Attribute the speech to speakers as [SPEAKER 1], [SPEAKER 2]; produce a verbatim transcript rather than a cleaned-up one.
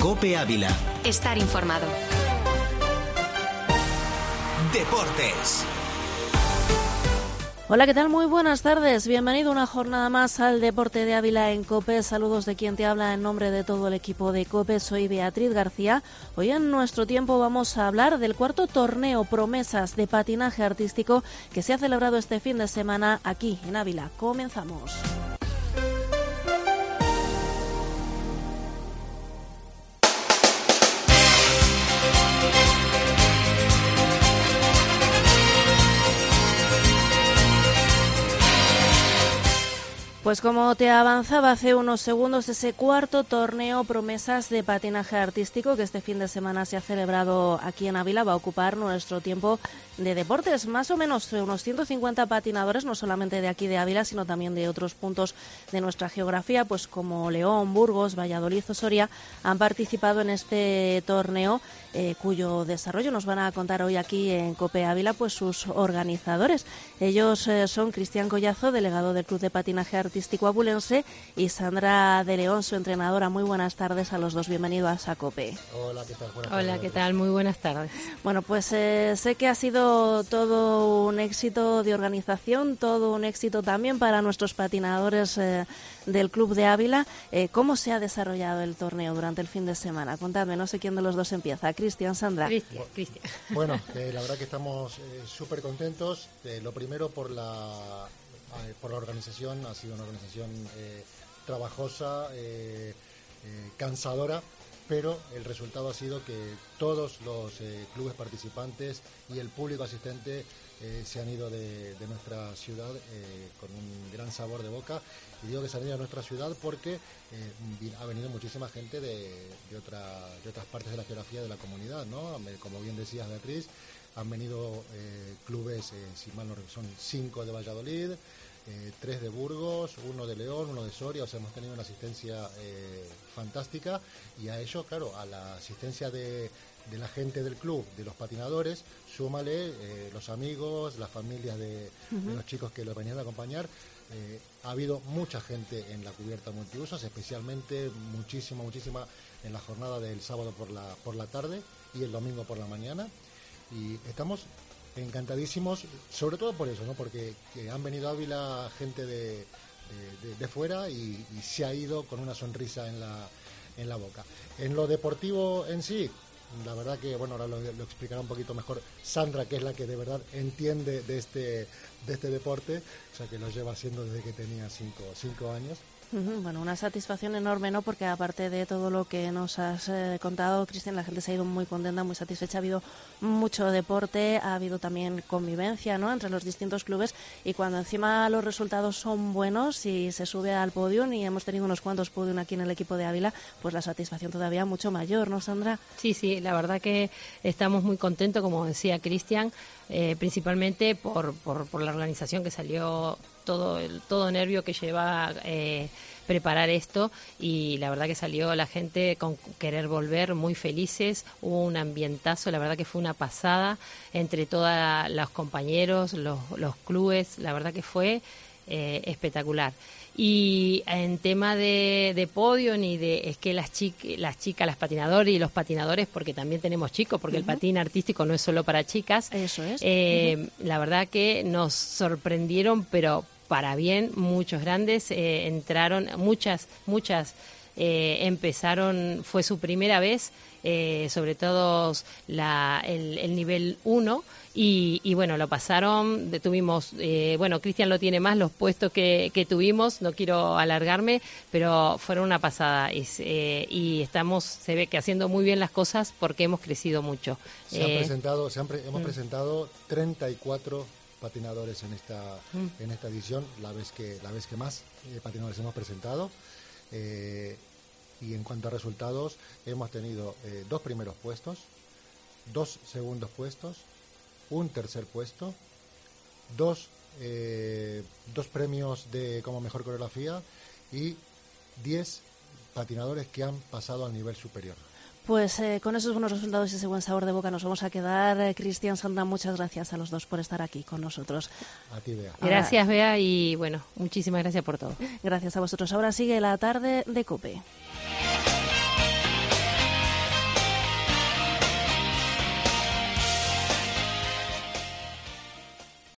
[SPEAKER 1] COPE Ávila.
[SPEAKER 2] Estar informado.
[SPEAKER 1] Deportes.
[SPEAKER 3] Hola, ¿qué tal? Muy buenas tardes. Bienvenido una jornada más al Deporte de Ávila en COPE. Saludos de quien te habla en nombre de todo el equipo de COPE. Soy Beatriz García. Hoy en nuestro tiempo vamos a hablar del cuarto torneo Promesas de Patinaje Artístico que se ha celebrado este fin de semana aquí en Ávila. Comenzamos. Pues como te avanzaba hace unos segundos, ese cuarto torneo Promesas de Patinaje Artístico que este fin de semana se ha celebrado aquí en Ávila va a ocupar nuestro tiempo de deportes. Más o menos unos ciento cincuenta patinadores, no solamente de aquí de Ávila, sino también de otros puntos de nuestra geografía, pues como León, Burgos, Valladolid o Soria, han participado en este torneo eh, cuyo desarrollo nos van a contar hoy aquí en COPE Ávila pues sus organizadores. Ellos eh, son Cristian Collazo, delegado del Club de Patinaje Artístico Abulense, y Sandra de León, su entrenadora. Muy buenas tardes a los dos, bienvenidos a COPE.
[SPEAKER 4] Hola, ¿qué tal? Buenas
[SPEAKER 5] Hola,
[SPEAKER 4] tardes.
[SPEAKER 5] ¿qué tal? Muy buenas tardes.
[SPEAKER 3] Bueno, pues eh, sé que ha sido todo un éxito de organización, todo un éxito también para nuestros patinadores eh, del Club de Ávila. Eh, ¿Cómo se ha desarrollado el torneo durante el fin de semana? Contadme, no sé quién de los dos empieza. Cristian, Sandra.
[SPEAKER 5] Cristian, Cristian.
[SPEAKER 4] Bueno, eh, la verdad que estamos eh, súper contentos. Eh, lo primero por la eh, por la organización, ha sido una organización eh, trabajosa, eh, eh, cansadora, pero el resultado ha sido que todos los eh, clubes participantes y el público asistente eh, se han ido de, de nuestra ciudad eh, con un gran sabor de boca. Y digo que se han ido de nuestra ciudad porque eh, ha venido muchísima gente de, de, otra, de otras partes de la geografía de la comunidad, ¿no? Como bien decías, Beatriz, han venido eh, clubes, eh, si mal no recuerdo, son cinco de Valladolid, eh, tres de Burgos, uno de León, uno de Soria. O sea, hemos tenido una asistencia eh, fantástica, y a ello, claro, a la asistencia de, de la gente del club, de los patinadores, súmale eh, los amigos, las familias de, uh-huh. de los chicos que los venían a acompañar. Eh, ha habido mucha gente en la cubierta multiusos, especialmente muchísima, muchísima en la jornada del sábado por la, por la tarde y el domingo por la mañana. Y estamos encantadísimos, sobre todo por eso, ¿no? Porque que han venido a Ávila gente de, de, de, de fuera y, y se ha ido con una sonrisa en la, en la boca. En lo deportivo en sí, la verdad que, bueno, ahora lo, lo explicará un poquito mejor Sandra, que es la que de verdad entiende de este, de este deporte, o sea, que lo lleva haciendo desde que tenía cinco, cinco años.
[SPEAKER 3] Bueno, una satisfacción enorme, ¿no? Porque aparte de todo lo que nos has eh, contado, Cristian, la gente se ha ido muy contenta, muy satisfecha. Ha habido mucho deporte, ha habido también convivencia, ¿no?, entre los distintos clubes, y cuando encima los resultados son buenos y se sube al podio, y hemos tenido unos cuantos podios aquí en el equipo de Ávila, pues la satisfacción todavía mucho mayor, ¿no, Sandra?
[SPEAKER 5] Sí, sí, la verdad que estamos muy contentos, como decía Cristian, eh, principalmente por, por, por la organización que salió, todo el todo nervio que lleva eh, preparar esto, y la verdad que salió la gente con querer volver, muy felices. Hubo un ambientazo, la verdad que fue una pasada entre todos los compañeros, los, los clubes, la verdad que fue eh, espectacular. Y en tema de, de podio, ni de, es que las, chic, las chicas, las patinadoras y los patinadores, porque también tenemos chicos, porque uh-huh. el patín artístico no es solo para chicas.
[SPEAKER 3] Eso es.
[SPEAKER 5] Eh,
[SPEAKER 3] uh-huh.
[SPEAKER 5] La verdad que nos sorprendieron, pero para bien, muchos grandes eh, entraron, muchas, muchas eh, empezaron, fue su primera vez, eh, sobre todo la, el, el nivel uno, y, y bueno, lo pasaron, tuvimos, eh, bueno, Cristian lo tiene más, los puestos que, que tuvimos, no quiero alargarme, pero fueron una pasada, y, eh, y estamos, se ve que haciendo muy bien las cosas porque hemos crecido mucho.
[SPEAKER 4] Se
[SPEAKER 5] eh,
[SPEAKER 4] han presentado, se han pre- hemos
[SPEAKER 5] mm.
[SPEAKER 4] presentado treinta y cuatro patinadores en esta
[SPEAKER 5] mm.
[SPEAKER 4] en esta edición, la vez que la vez que más eh, patinadores hemos presentado, eh, y en cuanto a resultados hemos tenido eh, dos primeros puestos, dos segundos puestos, un tercer puesto, dos eh, dos premios de como mejor coreografía y diez patinadores que han pasado al nivel superior.
[SPEAKER 3] Pues eh, con esos buenos resultados y ese buen sabor de boca nos vamos a quedar. Eh, Cristian, Sandra, muchas gracias a los dos por estar aquí con nosotros.
[SPEAKER 4] A ti, Bea.
[SPEAKER 5] Gracias, Bea, y bueno, muchísimas gracias por todo.
[SPEAKER 3] Gracias a vosotros. Ahora sigue la tarde de COPE.